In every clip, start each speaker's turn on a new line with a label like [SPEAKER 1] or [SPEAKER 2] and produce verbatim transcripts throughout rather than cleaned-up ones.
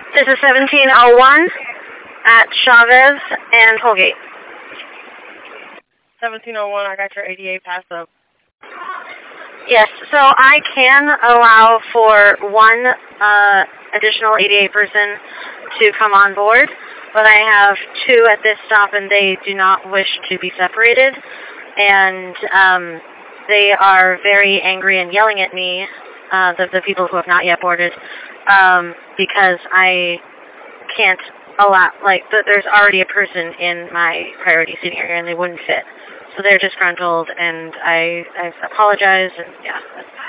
[SPEAKER 1] This is seventeen oh one at Chavez and Holgate.
[SPEAKER 2] seventeen oh one, I got your eighty-eight passed up.
[SPEAKER 1] Yes, so I can allow for one uh, additional eighty-eight person to come on board, but I have two at this stop and they do not wish to be separated. And um, they are very angry and yelling at me, uh, the, the people who have not yet boarded, um, because I can't allow, like, th- there's already a person in my priority seating area and they wouldn't fit. So they're disgruntled, and I, I apologize, and yeah.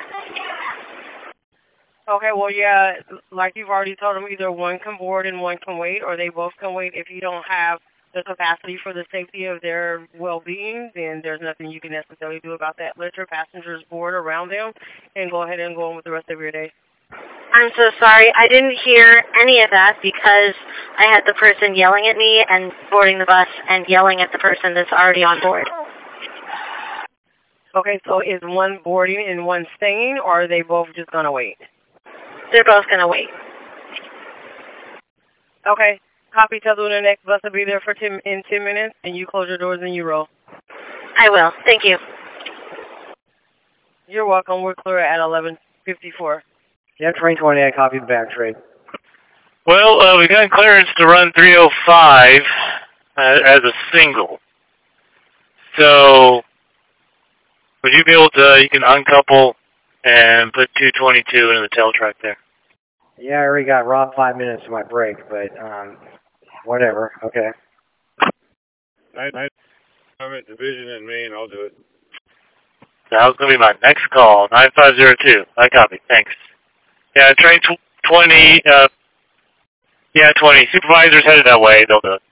[SPEAKER 2] Okay, well, yeah, like you've already told them, either one can board and one can wait, or they both can wait. If you don't have the capacity for the safety of their well-being, then there's nothing you can necessarily do about that. Let your passengers board around them and go ahead and go on with the rest of your day.
[SPEAKER 1] I'm so sorry. I didn't hear any of that because I had the person yelling at me and boarding the bus and yelling at the person that's already on board.
[SPEAKER 2] Okay, so is one boarding and one staying, or are they both just going to wait?
[SPEAKER 1] They're both going to wait.
[SPEAKER 2] Okay. Copy. Tell them the next bus will be there for ten, in ten minutes, and you close your doors and you roll.
[SPEAKER 1] I will. Thank you.
[SPEAKER 2] You're welcome. We're clear at eleven fifty-four.
[SPEAKER 3] Yeah, train twenty, I copied back, train.
[SPEAKER 4] Well, uh, we got clearance to run three oh five uh, as a single. So, would you be able to, you can uncouple and put two twenty-two into the tail track there?
[SPEAKER 3] Yeah, I already got raw five minutes to my break, but, um, whatever, okay.
[SPEAKER 5] I, I, I'm at Division in Maine, I'll do it.
[SPEAKER 4] That was going to be my next call, nine five zero two. I copy, thanks. Yeah, train tw- twenty, uh, yeah, twenty. Supervisor's headed that way, they'll do it.